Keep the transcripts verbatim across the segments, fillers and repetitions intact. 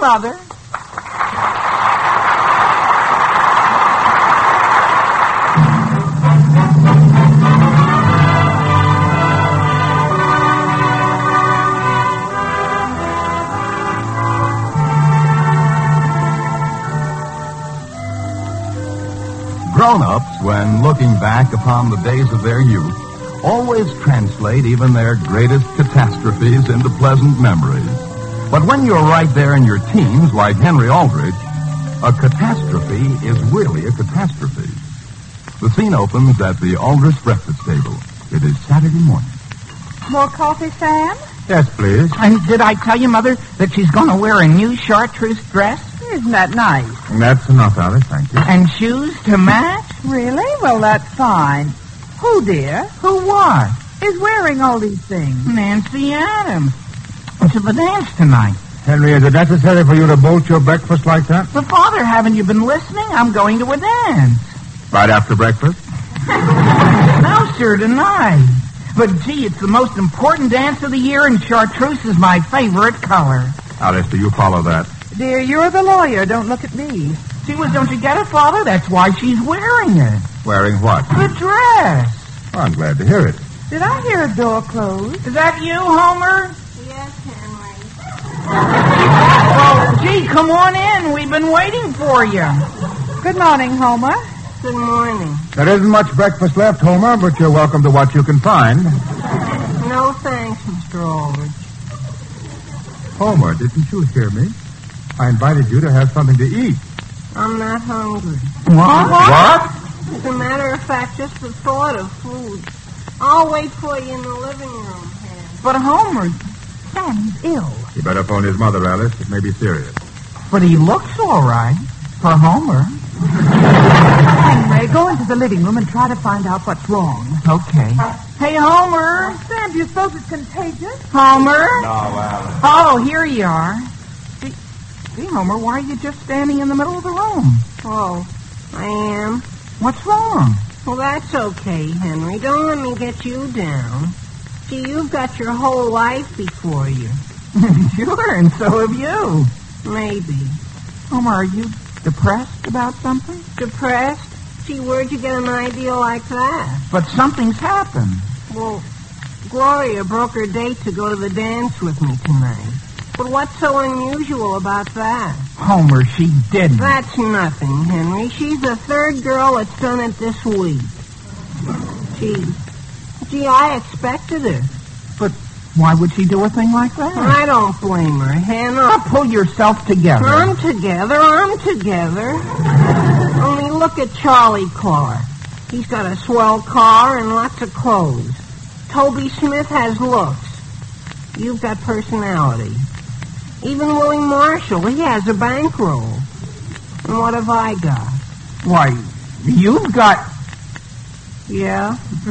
Mother. Grown-ups, when looking back upon the days of their youth, always translate even their greatest catastrophes into pleasant memories. But when you're right there in your teens, like Henry Aldrich, a catastrophe is really a catastrophe. The scene opens at the Aldrich breakfast table. It is Saturday morning. More coffee, Sam? Yes, please. And did I tell you, Mother, that she's going to wear a new chartreuse dress? Isn't that nice? That's enough, Alice, thank you. And shoes to match? Really? Well, that's fine. Who, dear, Who what? is wearing all these things? Nancy Adams. To the dance tonight. Henry, is it necessary for you to bolt your breakfast like that? But, Father, haven't you been listening? I'm going to a dance. Right after breakfast? No, sir, tonight. But, gee, it's the most important dance of the year, and chartreuse is my favorite color. Alice, do you follow that? Dear, you're the lawyer. Don't look at me. See, well, don't you get it, Father? That's why she's wearing it. Wearing what? The dress. Oh, I'm glad to hear it. Did I hear a door close? Is that you, Homer? Yes, Henry. Well, gee, come on in. We've been waiting for you. Good morning, Homer. Good morning. There isn't much breakfast left, Homer, but you're welcome to what you can find. No thanks, Mister Aldrich. Homer, didn't you hear me? I invited you to have something to eat. I'm not hungry. What? What? As a matter of fact, just the thought of food. I'll wait for you in the living room, Hen. But Homer, Sam's ill. You better phone his mother, Alice. It may be serious. But he looks all right for Homer. Henry, go into the living room and try to find out what's wrong. Okay. Hey, Homer. Sam, do you suppose it's contagious? Homer. No, Alice. Oh, here you are. See, see, Homer, why are you just standing in the middle of the room? Oh, I am? What's wrong? Well, that's okay, Henry. Don't let me get you down. See, you've got your whole life before you. Sure, and so have you. Maybe. Homer, are you depressed about something? Depressed? Gee, where'd you get an idea like that? But something's happened. Well, Gloria broke her date to go to the dance with me tonight. But what's so unusual about that? Homer, she didn't. That's nothing, Henry. She's the third girl that's done it this week. Gee, gee, I expected her. But why would she do a thing like that? I don't blame her, Hen. Now, pull yourself together. I'm together. I'm together. Only look at Charlie Clark. He's got a swell car and lots of clothes. Toby Smith has looks. You've got personality. Even Willie Marshall, he has a bankroll. And what have I got? Why, you've got... Yeah?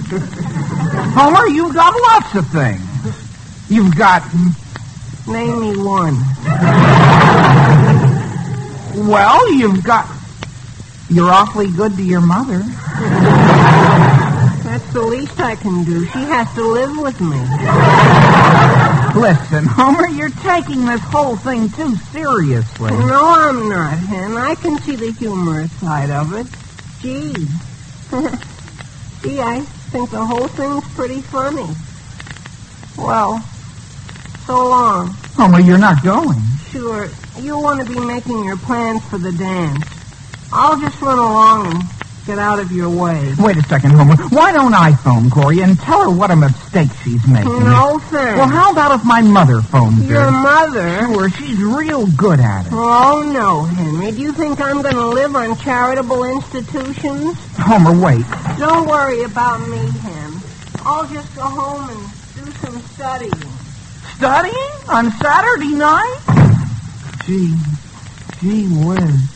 Homer, you've got lots of things. You've got... Name me one. Well, you've got... You're awfully good to your mother. That's the least I can do. She has to live with me. Listen, Homer, you're taking this whole thing too seriously. No, I'm not, Hen. I can see the humorous side of it. Gee. Gee, I think the whole thing's pretty funny. Well, so long. Homer, you're not going. Sure, you'll want to be making your plans for the dance. I'll just run along and get out of your way. Wait a second, Homer. Why don't I phone Gloria and tell her what a mistake she's making? No, thanks. Well, how about if my mother phones her? Your mother? Sure, she's real good at it. Oh, no, Henry. Do you think I'm going to live on charitable institutions? Homer, wait. Don't worry about me, Hen. I'll just go home and do some studying. Studying? On Saturday night? Gee, gee whiz.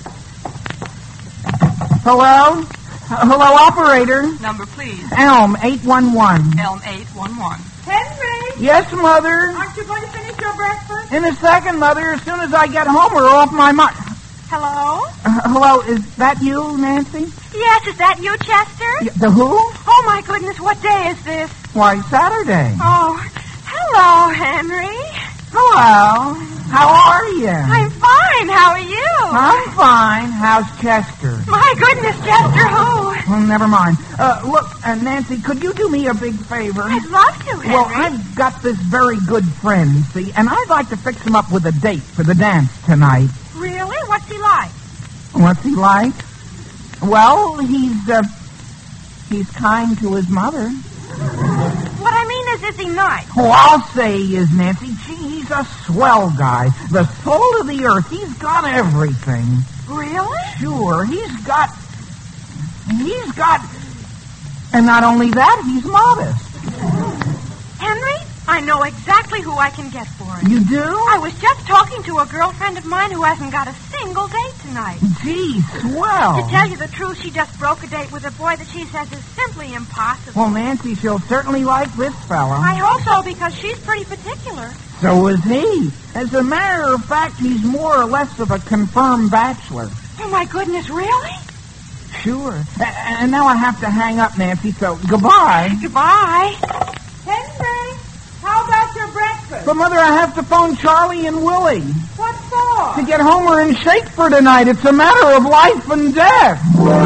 Hello? Uh, hello, operator. Number, please. Elm, eight one one. Elm eight one one. Henry, Yes, Mother? aren't you going to finish your breakfast? In a second, Mother, as soon as I get home, we're off my mind. Hello? Uh, hello, is that you, Nancy? Yes, is that you, Chester? Y- The who? Oh, my goodness, what day is this? Why, Saturday. Oh, hello, Henry. Hello. How are you? I'm fine. I'm fine. How's Chester? My goodness, Chester, who? Well, never mind. Uh, look, uh, Nancy, could you do me a big favor? I'd love to, Henry. Well, I've got this very good friend, see, and I'd like to fix him up with a date for the dance tonight. Really? What's he like? What's he like? Well, he's, uh, he's kind to his mother. What I mean is, is he nice? Oh, I'll say he is, Nancy. Gee, he's a swell guy. The soul of the earth. He's got everything. Really? Sure, he's got... He's got... And not only that, he's modest. Henry, I know exactly who I can get for him. You do? I was just talking to a girlfriend of mine who hasn't got a single date tonight. Gee, swell. To tell you the truth, she just broke a date with a boy that she says is simply impossible. Well, Nancy, she'll certainly like this fella. I hope so, because she's pretty particular. So is he. As a matter of fact, he's more or less of a confirmed bachelor. Oh, my goodness, really? Sure. A- and now I have to hang up, Nancy, so goodbye. Goodbye. Henry, how about your breakfast? But, Mother, I have to phone Charlie and Willie What for? to get Homer in shape for tonight. It's a matter of life and death.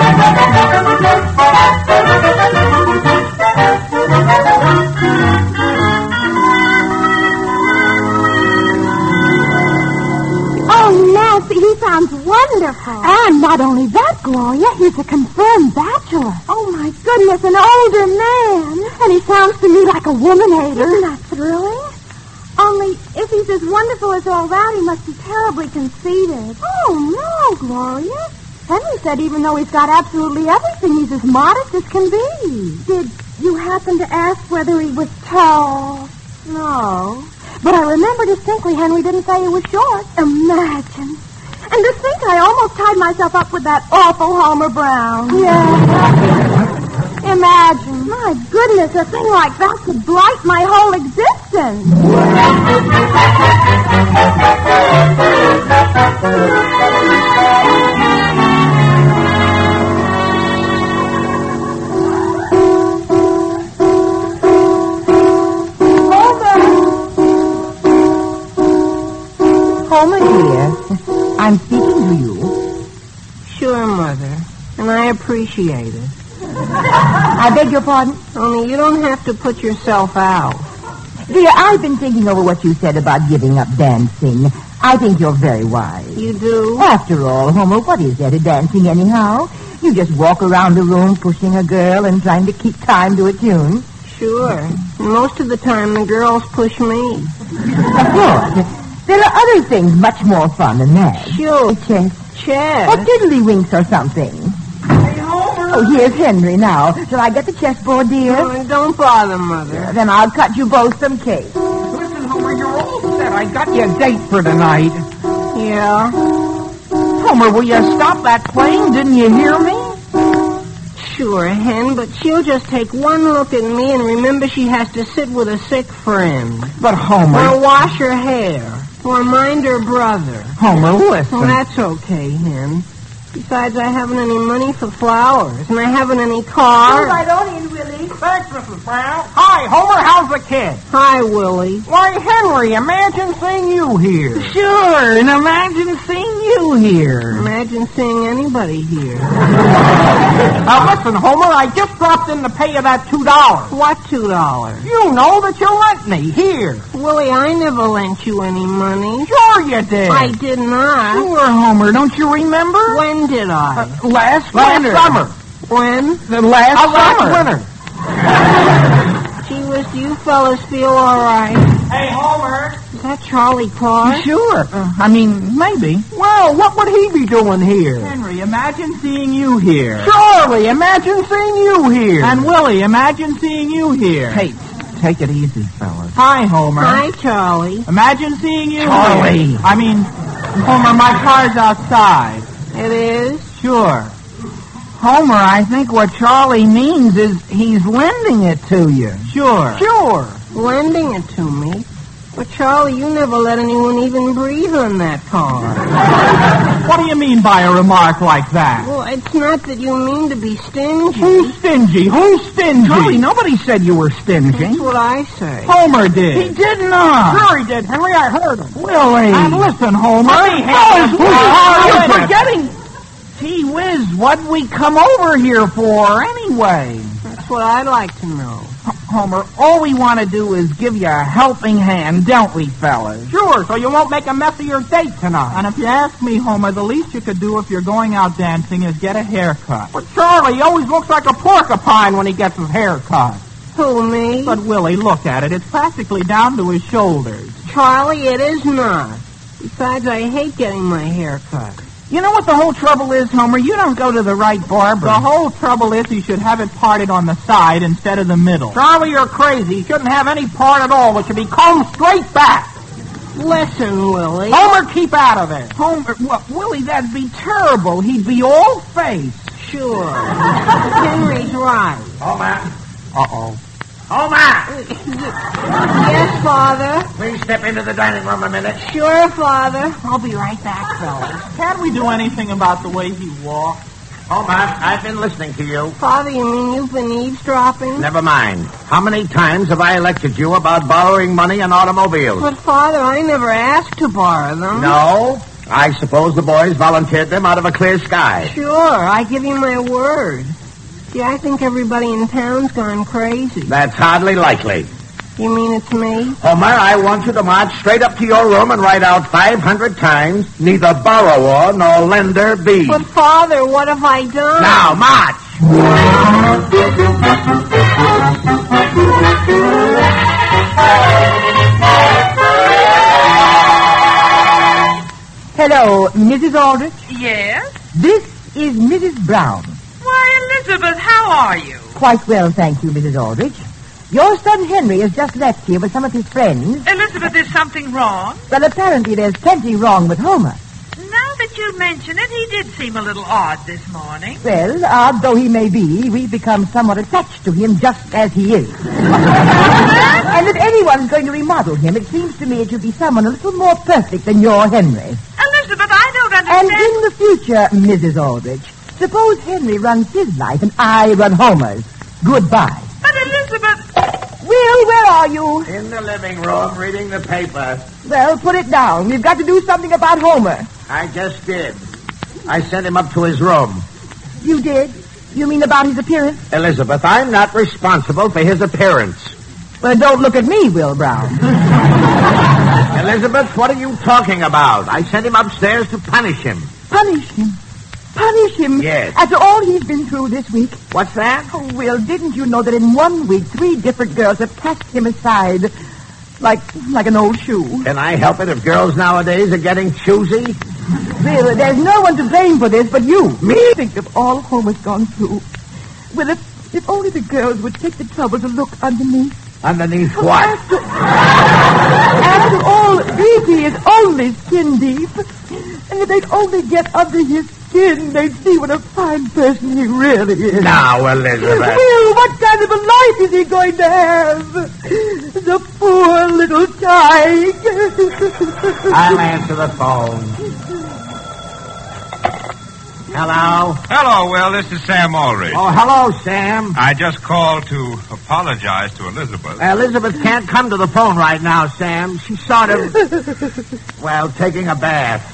Oh, Nancy, he sounds wonderful. And not only that, Gloria, he's a confirmed bachelor. Oh, my goodness, an older man. And he sounds to me like a woman hater. Isn't that thrilling? Only, if he's as wonderful as all that, he must be terribly conceited. Oh, no, Gloria. Henry said even though he's got absolutely everything, he's as modest as can be. Did you happen to ask whether he was tall? No. But I remember distinctly Henry didn't say he was short. Imagine. And to think I almost tied myself up with that awful Homer Brown. Yeah. Imagine. My goodness, a thing like that could blight my whole existence. Homer, dear, I'm speaking to you. Sure, Mother. And I appreciate it. I beg your pardon? Only you don't have to put yourself out. Dear, I've been thinking over what you said about giving up dancing. I think you're very wise. You do? After all, Homer, what is there to dancing anyhow? You just walk around the room pushing a girl and trying to keep time to a tune. Sure. And most of the time, the girls push me. Of course. There are other things much more fun than that. Sure. Chess. Chess? Or tiddlywinks or something. Hey, Homer. Oh, here's Henry now. Shall I get the chessboard, dear? Oh, don't bother, Mother. Then I'll cut you both some cake. Listen, Homer, you're all set. I got you a date for tonight. Yeah? Homer, will you stop that playing? Didn't you hear me? Sure, Hen, but she'll just take one look at me and remember she has to sit with a sick friend. But, Or Homer... wash her hair. Or mind her brother. Homer, listen. Well, that's okay, Hen. Besides, I haven't any money for flowers, and I haven't any car. Right on in, Willie. Thanks, Missus Brown. Hi, Homer. How's the kid? Hi, Willie. Why, Henry, imagine seeing you here. Sure, and imagine seeing you here. Imagine seeing anybody here. Now, listen, Homer, I just dropped in to pay you that two dollars. What two dollars? You know that you lent me. Here. Willie, I never lent you any money. Sure you did. I did not. Sure, Homer. Don't you remember? When did I? Uh, last Last winter. summer. When? The last Uh, last summer. winter. Gee whiz, do you fellas feel all right? Hey, Homer. Is that Charlie Clark? Sure. Uh, I mean, maybe. Well, what would he be doing here? Henry, imagine seeing you here. Charlie, imagine seeing you here. And Willie, imagine seeing you here. Hey, take it easy, fellas. Hi, Homer. Hi, Charlie. Imagine seeing you Charlie. here. I mean, Homer, my car's outside. It is? Sure. Homer, I think what Charlie means is he's lending it to you. Sure. Sure. Lending it to me? But, Charlie, you never let anyone even breathe on that car. What do you you mean by a remark like that? Well, it's not that you mean to be stingy. Who's stingy? Who's stingy? Charlie, nobody said you were stingy. That's what I say. Homer did. He did not. Sure he did, Henry. I heard him. Willie. And listen, Homer. Oh, oh, you're forgetting. Gee whiz, what'd we come over here for anyway? That's what I'd like to know. Homer, all we want to do is give you a helping hand, don't we, fellas? Sure, so you won't make a mess of your date tonight. And if you ask me, Homer, the least you could do if you're going out dancing is get a haircut. But Charlie, he always looks like a porcupine when he gets his hair cut. Who, me? But, Willie, look at it. It's practically down to his shoulders. Charlie, it is not. Besides, I hate getting my hair cut. You know what the whole trouble is, Homer? You don't go to the right barber. The whole trouble is you should have it parted on the side instead of the middle. Charlie, you're crazy. You shouldn't have any part at all. It should be combed straight back. Listen, Willie. Homer, keep out of it. Homer, well, Willie, that'd be terrible. He'd be all face. Sure. Henry's right. Homer. Uh-oh. Homer! Yes, Father? Please step into the dining room a minute. Sure, Father. I'll be right back, fellas. Can't we do anything about the way he walks? Homer, I've been listening to you. Father, you mean you've been eavesdropping? Never mind. How many times have I lectured you about borrowing money and automobiles? But, Father, I never asked to borrow them. No? I suppose the boys volunteered them out of a clear sky. Sure, I give you my word. See, I think everybody in town's gone crazy. That's hardly likely. You mean it's me? Homer, I want you to march straight up to your room and write out five hundred times, neither borrower nor lender be. But, Father, what have I done? Now, march! Hello, Missus Aldrich. Yes? This is Missus Brown. Why, Elizabeth, how are you? Quite well, thank you, Missus Aldrich. Your son Henry has just left here with some of his friends. Elizabeth, is something wrong? Well, apparently there's plenty wrong with Homer. Now that you mention it, he did seem a little odd this morning. Well, odd though he may be, we've become somewhat attached to him just as he is. And if anyone's going to remodel him, it seems to me it should be someone a little more perfect than your Henry. Elizabeth, I don't And understand. in the future, Missus Aldrich, suppose Henry runs his life and I run Homer's. Goodbye. But, Elizabeth... Will, where are you? In the living room, reading the paper. Well, put it down. We've got to do something about Homer. I just did. I sent him up to his room. You did? You mean about his appearance? Elizabeth, I'm not responsible for his appearance. Well, don't look at me, Will Brown. Elizabeth, what are you talking about? I sent him upstairs to punish him. Punish him? Punish him? Yes. After all he's been through this week? What's that? Oh, Will, didn't you know that in one week, three different girls have cast him aside like like an old shoe? Can I help it if girls nowadays are getting choosy? Will, there's no one to blame for this but you. Me? Think of all Homer's gone through. Well, if, if only the girls would take the trouble to look underneath. Underneath what? After, after all, beauty is only skin deep. And if they'd only get under his skin, they'd see what a fine person he really is. Now, Elizabeth. Will, what kind of a life is he going to have? The poor little tyke. I'll answer the phone. Hello? Hello, Will. This is Sam Aldrich. Oh, hello, Sam. I just called to apologize to Elizabeth. Elizabeth can't come to the phone right now, Sam. She's sort of, well, taking a bath.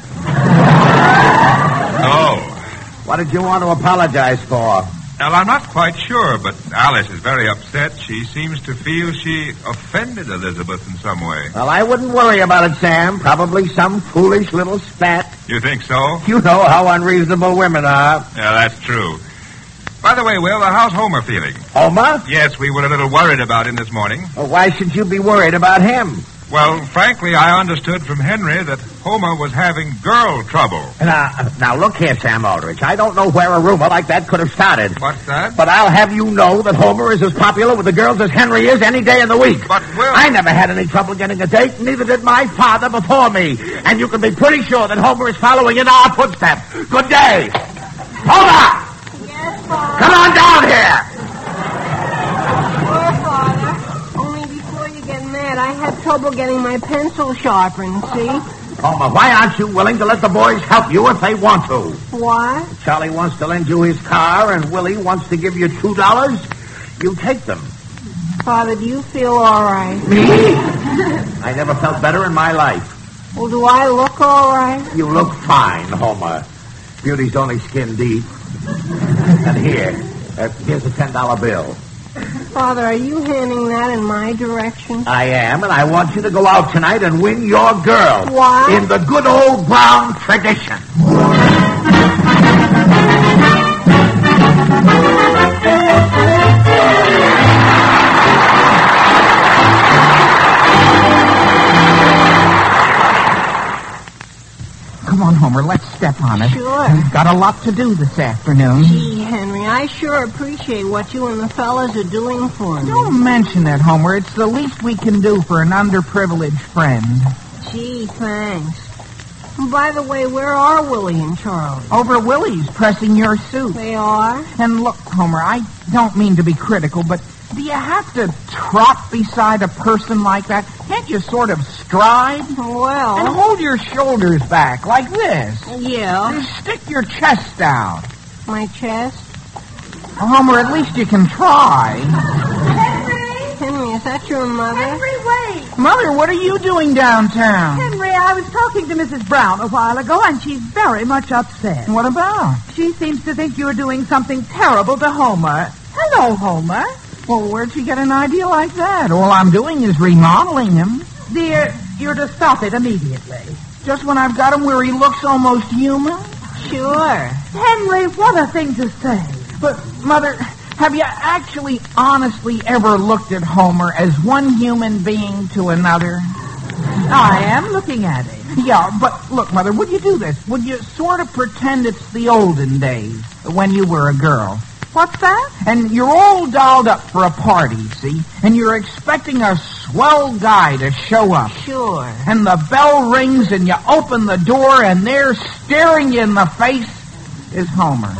Oh. What did you want to apologize for? Well, I'm not quite sure, but Alice is very upset. She seems to feel she offended Elizabeth in some way. Well, I wouldn't worry about it, Sam. Probably some foolish little spat. You think so? You know how unreasonable women are. Yeah, that's true. By the way, Will, how's Homer feeling? Homer? Yes, we were a little worried about him this morning. Well, why should you be worried about him? Well, frankly, I understood from Henry that Homer was having girl trouble. Now, now look here, Sam Aldrich. I don't know where a rumor like that could have started. What's that? But I'll have you know that Homer is as popular with the girls as Henry is any day in the week. But, Will... I never had any trouble getting a date, neither did my father before me. And you can be pretty sure that Homer is following in our footsteps. Good day. Homer! Yes, Father. Come on down here! Sure, Father. Only before you get mad, I had trouble getting my pencil sharpened, see? Homer, why aren't you willing to let the boys help you if they want to? What? Charlie wants to lend you his car, and Willie wants to give you two dollars. You take them. Father, do you feel all right? Me? I never felt better in my life. Well, do I look all right? You look fine, Homer. Beauty's only skin deep. And here, uh, here's a ten dollar bill. Father, are you handing that in my direction? I am, and I want you to go out tonight and win your girl. What? In the good old Brown tradition. Come on, Homer, let's step on it. Sure. We've got a lot to do this afternoon. Gee, Henry, I sure appreciate what you and the fellas are doing for me. Don't mention it, Homer. It's the least we can do for an underprivileged friend. Gee, thanks. And by the way, where are Willie and Charlie? Over at Willie's, pressing your suit. They are? And look, Homer, I don't mean to be critical, but do you have to trot beside a person like that? Can't you sort of stride? Well... And hold your shoulders back, like this. Yeah. And stick your chest out. My chest? Well, Homer, at least you can try. Henry! Henry, is that your mother? Henry, wait! Mother, what are you doing downtown? Henry, I was talking to Missus Brown a while ago, and she's very much upset. What about? She seems to think you're doing something terrible to Homer. Hello, Homer. Well, where'd you get an idea like that? All I'm doing is remodeling him. Dear, you're to stop it immediately. Just when I've got him where he looks almost human? Sure. Henry, what a thing to say. But, Mother, have you actually honestly ever looked at Homer as one human being to another? I am looking at him. Yeah, but look, Mother, would you do this? Would you sort of pretend it's the olden days, when you were a girl? What's that? And you're all dolled up for a party, see? And you're expecting a swell guy to show up. Sure. And the bell rings and you open the door and there, staring you in the face, is Homer.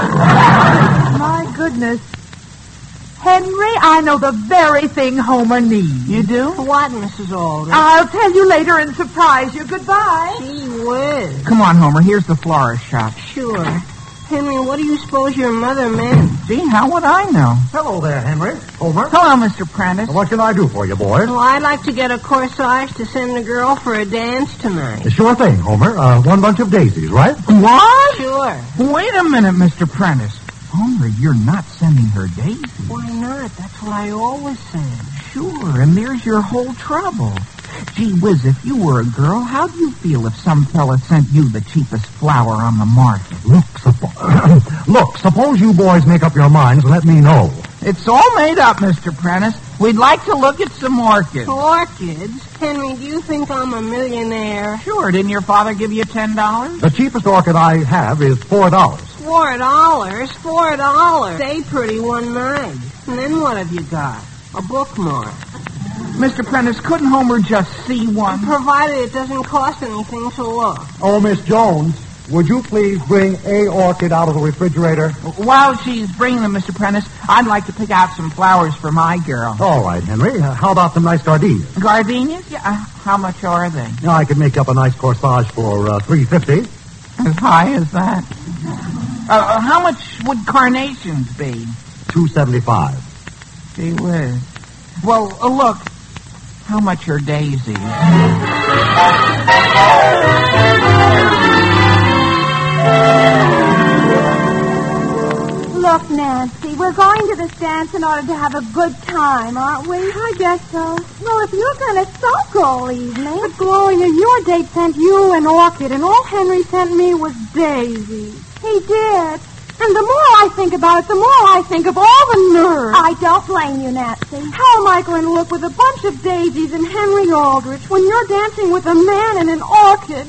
My goodness. Henry, I know the very thing Homer needs. You do? What, Missus Alden? I'll tell you later and surprise you. Goodbye. Gee whiz. Come on, Homer. Here's the florist shop. Sure. Henry, what do you suppose your mother meant? Gee, how would I know? Hello there, Henry. Homer. Hello, Mister Prentice. What can I do for you, boys? Well, I'd like to get a corsage to send a girl for a dance tonight. Sure thing, Homer. Uh, one bunch of daisies, right? What? Sure. Wait a minute, Mister Prentice. Homer, you're not sending her daisies. Why not? That's what I always send. Sure, and there's your whole trouble. Gee whiz, if you were a girl, how'd you feel if some fella sent you the cheapest flower on the market? Look, suppo- Look, suppose you boys make up your minds and let me know. It's all made up, Mister Prentice. We'd like to look at some orchids. Orchids? Henry, do you think I'm a millionaire? Sure, didn't your father give you ten dollars? The cheapest orchid I have is four dollars. Four dollars? Four dollars. Stay pretty one night. And then what have you got? A bookmark. Mister Prentice, couldn't Homer just see one? Provided it doesn't cost anything to look. Oh, Miss Jones, would you please bring a orchid out of the refrigerator? While she's bringing them, Mister Prentice, I'd like to pick out some flowers for my girl. All right, Henry. Uh, how about some nice gardenias? Gardenias? Yeah. Uh, how much are they? Now, I could make up a nice corsage for uh, three fifty. As high as that? Uh, how much would carnations be? Two seventy-five. Gee whiz. Well, uh, look. How much are daisies? Look, Nancy, we're going to this dance in order to have a good time, aren't we? I guess so. Well, if you're going to sulk all evening. But, Gloria, your date sent you an orchid, and all Henry sent me was daisies. He did. And the more I think about it, the more I think of all the nerve. I don't blame you, Nancy. How am I going to look with a bunch of daisies and Henry Aldrich when you're dancing with a man and an orchid?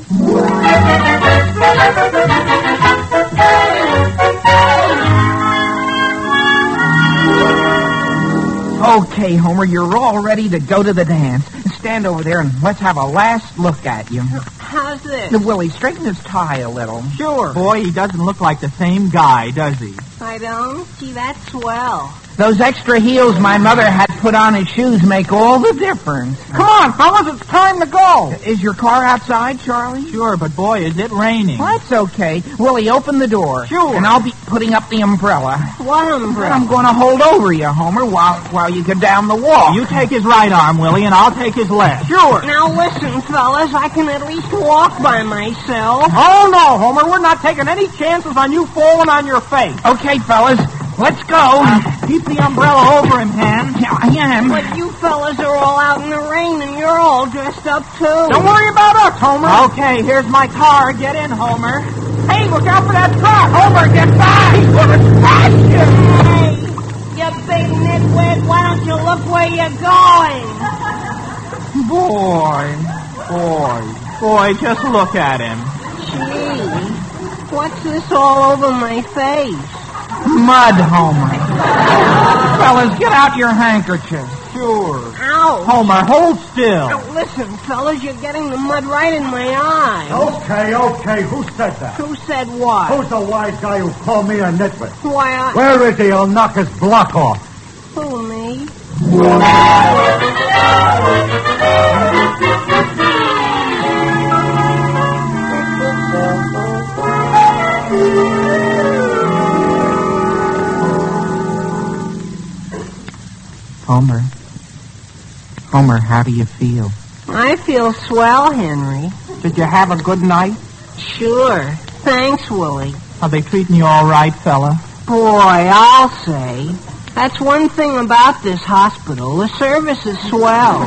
Okay, Homer, you're all ready to go to the dance. Stand over there and let's have a last look at you. How's this? Now, Willie, straighten his tie a little. Sure. Boy, he doesn't look like the same guy, does he? I don't? Gee, that's swell. Those extra heels my mother had put put on his shoes make all the difference. Come on, fellas, it's time to go. Is your car outside, Charlie? Sure, but boy, is it raining. Well, that's okay. Willie, open the door. Sure. And I'll be putting up the umbrella. What And umbrella? I'm going to hold over you, Homer, while while you get down the wall. You take his right arm, Willie, and I'll take his left. Sure. Now listen, fellas, I can at least walk by myself. Oh, no, Homer, we're not taking any chances on you falling on your face. Okay, fellas, let's go. Keep the umbrella over him, Han. Yeah, I am. But you fellas are all out in the rain, and you're all dressed up, too. Don't worry about us, Homer. Okay, here's my car. Get in, Homer. Hey, look out for that truck. Homer, get back. He's going to smash you. Hey, you big nitwit, why don't you look where you're going? Boy, boy, boy, just look at him. Gee, what's this all over my face? Mud, Homer. Fellas, get out your handkerchiefs. Sure. Ow. Homer, hold still. Now, listen, fellas, you're getting the mud right in my eye. Okay, okay. Who said that? Who said what? Who's the wise guy who called me a nitwit? Why, I... Where is he? I'll knock his block off. Who, me? Homer. Homer, how do you feel? I feel swell, Henry. Did you have a good night? Sure. Thanks, Willie. Are they treating you all right, fella? Boy, I'll say. That's one thing about this hospital. The service is swell.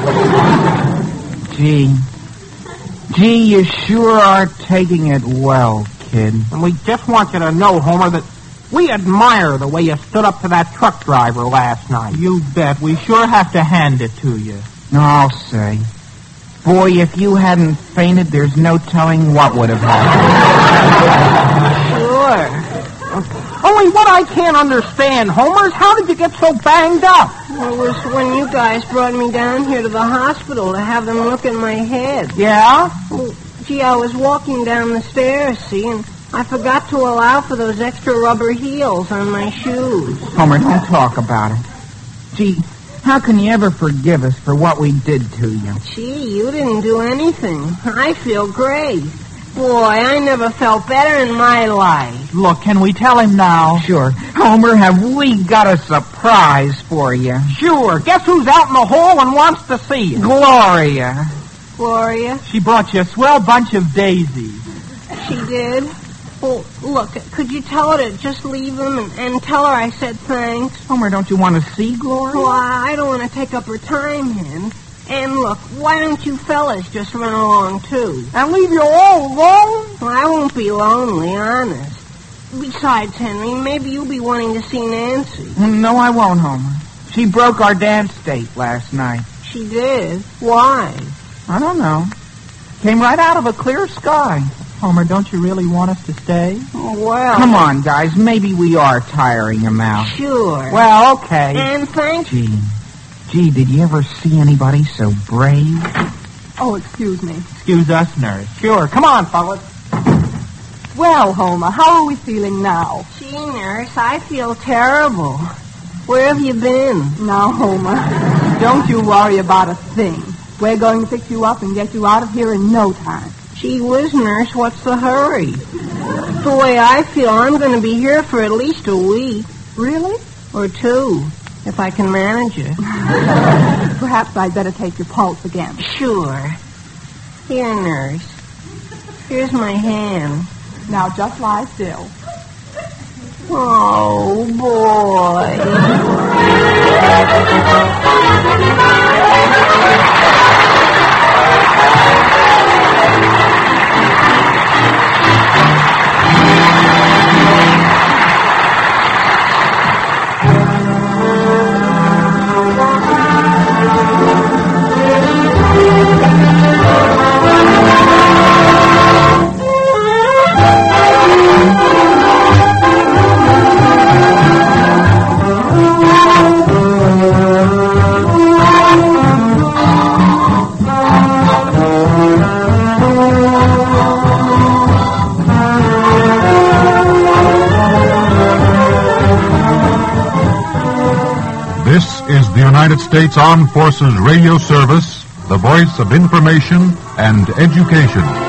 Gee. Gee, you sure are taking it well, kid. And we just want you to know, Homer, that we admire the way you stood up to that truck driver last night. You bet. We sure have to hand it to you. No, I'll say. Boy, if you hadn't fainted, there's no telling what would have happened. Sure. Only what I can't understand, Homer, is how did you get so banged up? It was when you guys brought me down here to the hospital to have them look at my head. Yeah? Well, gee, I was walking down the stairs, see, and I forgot to allow for those extra rubber heels on my shoes. Homer, don't talk about it. Gee, how can you ever forgive us for what we did to you? Gee, you didn't do anything. I feel great. Boy, I never felt better in my life. Look, can we tell him now? Sure. Homer, have we got a surprise for you? Sure. Guess who's out in the hall and wants to see you? Gloria. Gloria? She brought you a swell bunch of daisies. She did? Well, look, could you tell her to just leave them and, and tell her I said thanks? Homer, don't you want to see Gloria? Well, I don't want to take up her time, Hen. And look, why don't you fellas just run along, too? And leave you all alone? Well, I won't be lonely, honest. Besides, Henry, maybe you'll be wanting to see Nancy. No, I won't, Homer. She broke our dance date last night. She did? Why? I don't know. Came right out of a clear sky. Homer, don't you really want us to stay? Oh, well... Come on, guys. Maybe we are tiring him out. Sure. Well, okay. And thanks... Gee. Gee, did you ever see anybody so brave? Oh, excuse me. Excuse us, nurse. Sure. Come on, fellas. Well, Homer, how are we feeling now? Gee, nurse, I feel terrible. Where have you been? Now, Homer, don't you worry about a thing. We're going to fix you up and get you out of here in no time. Gee whiz, nurse, what's the hurry? The way I feel, I'm going to be here for at least a week. Really? Or two, if I can manage it. Perhaps I'd better take your pulse again. Sure. Here, nurse. Here's my hand. Now just lie still. Oh, boy. is the United States Armed Forces Radio Service, the voice of information and education.